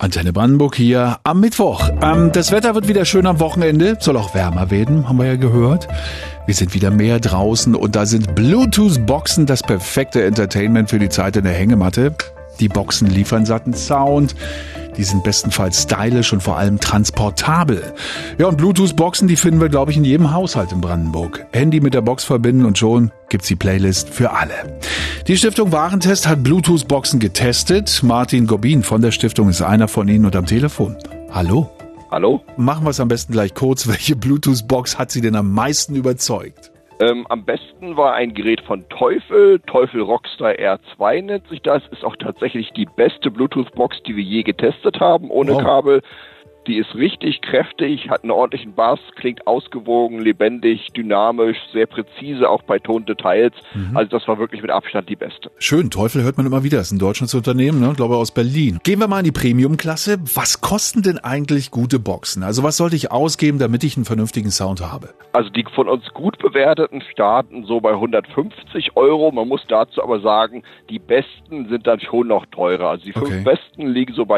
Antenne Brandenburg hier am Mittwoch. Das Wetter wird wieder schön am Wochenende, soll auch wärmer werden, haben wir ja gehört. Wir sind wieder mehr draußen und da sind Bluetooth-Boxen das perfekte Entertainment für die Zeit in der Hängematte. Die Boxen liefern satten Sound, die sind bestenfalls stylisch und vor allem transportabel. Ja, und Bluetooth-Boxen, die finden wir, glaube ich, in jedem Haushalt in Brandenburg. Handy mit der Box verbinden und schon gibt's die Playlist für alle. Die Stiftung Warentest hat Bluetooth-Boxen getestet. Martin Gobin von der Stiftung ist einer von Ihnen und am Telefon. Hallo. Hallo? Machen wir es am besten gleich kurz. Welche Bluetooth-Box hat Sie denn am meisten überzeugt? Am besten war ein Gerät von Teufel Rockstar R2 nennt sich das. Ist auch tatsächlich die beste Bluetooth-Box, die wir je getestet haben, ohne Kabel. Die ist richtig kräftig, hat einen ordentlichen Bass, klingt ausgewogen, lebendig, dynamisch, sehr präzise, auch bei Tondetails. Also das war wirklich mit Abstand die beste. Schön, Teufel hört man immer wieder. Das ist ein deutsches Unternehmen, ne? Glaube aus Berlin. Gehen wir mal in die Premium-Klasse. Was kosten denn eigentlich gute Boxen? Also was sollte ich ausgeben, damit ich einen vernünftigen Sound habe? Also die von uns gut bewerteten starten so bei 150 Euro. Man muss dazu aber sagen, die besten sind dann schon noch teurer. Also die 5 besten liegen so bei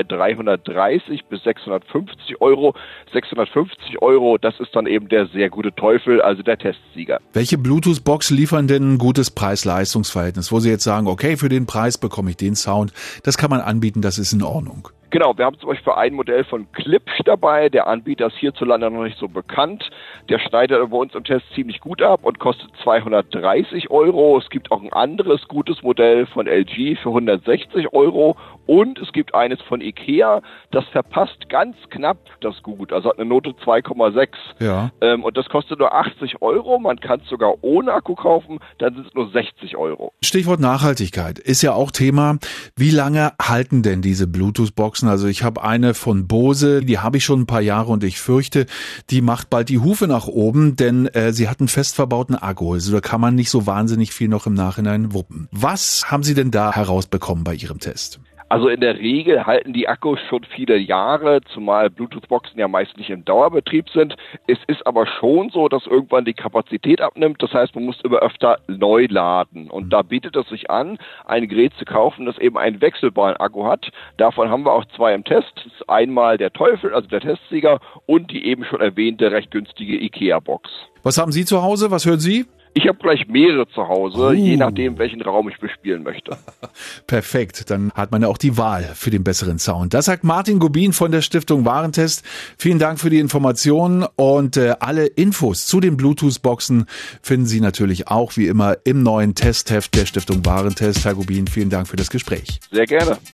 330 bis 650 Euro. 650 Euro, das ist dann eben der sehr gute Teufel, also der Testsieger. Welche Bluetooth-Box liefern denn ein gutes Preis-Leistungs-Verhältnis, wo Sie jetzt sagen, okay, für den Preis bekomme ich den Sound, das kann man anbieten, das ist in Ordnung? Genau, wir haben zum Beispiel ein Modell von Klipsch dabei. Der Anbieter ist hierzulande noch nicht so bekannt. Der schneidet bei uns im Test ziemlich gut ab und kostet 230 Euro. Es gibt auch ein anderes gutes Modell von LG für 160 Euro. Und es gibt eines von Ikea, das verpasst ganz knapp das Gut. Also hat eine Note 2,6. Ja. Und das kostet nur 80 Euro. Man kann es sogar ohne Akku kaufen. Dann sind es nur 60 Euro. Stichwort Nachhaltigkeit ist ja auch Thema. Wie lange halten denn diese Bluetooth-Boxen? Also ich habe eine von Bose, die habe ich schon ein paar Jahre und ich fürchte, die macht bald die Hufe nach oben, denn sie hat einen fest verbauten Akku. Also da kann man nicht so wahnsinnig viel noch im Nachhinein wuppen. Was haben Sie denn da herausbekommen bei Ihrem Test? Also in der Regel halten die Akkus schon viele Jahre, zumal Bluetooth-Boxen ja meist nicht im Dauerbetrieb sind. Es ist aber schon so, dass irgendwann die Kapazität abnimmt. Das heißt, man muss immer öfter neu laden. Und da bietet es sich an, ein Gerät zu kaufen, das eben einen wechselbaren Akku hat. Davon haben wir auch 2 im Test. Das ist einmal der Teufel, also der Testsieger, und die eben schon erwähnte recht günstige Ikea-Box. Was haben Sie zu Hause? Was hören Sie? Ich habe gleich mehrere zu Hause, je nachdem, welchen Raum ich bespielen möchte. Perfekt, dann hat man ja auch die Wahl für den besseren Sound. Das sagt Martin Gobin von der Stiftung Warentest. Vielen Dank für die Informationen und alle Infos zu den Bluetooth-Boxen finden Sie natürlich auch wie immer im neuen Testheft der Stiftung Warentest. Herr Gobin, vielen Dank für das Gespräch. Sehr gerne.